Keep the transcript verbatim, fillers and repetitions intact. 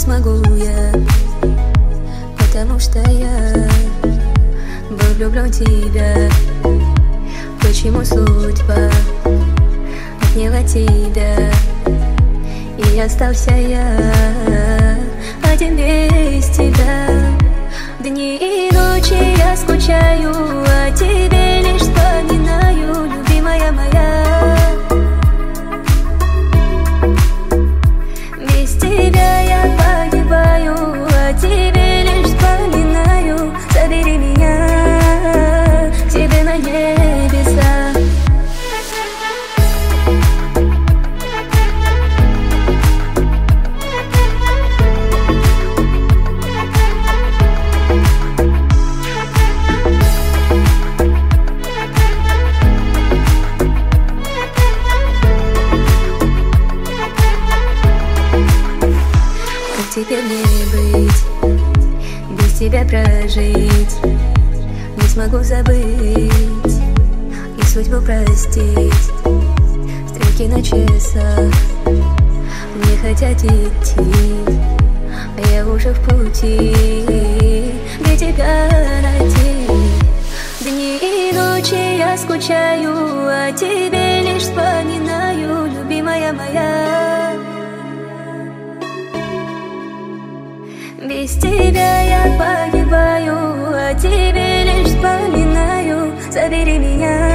смогу я, потому что я был влюблен в тебя. Почему судьба отняла тебя, и остался я один без тебя? Дни и ночи я скучаю, а тебе лишь вспоминаю, любимая моя. Без тебя я погибаю, а тебе лишь вспоминаю. Забери меня к себе на небеса. Теперь не быть, без тебя прожить, не смогу забыть и судьбу простить. Стрелки на часах не хотят идти, а я уже в пути, где тебя найти. Дни и ночи я скучаю, а тебе лишь вспоминаю, любимая моя. Без тебя я погибаю, а тебе лишь вспоминаю. Забери меня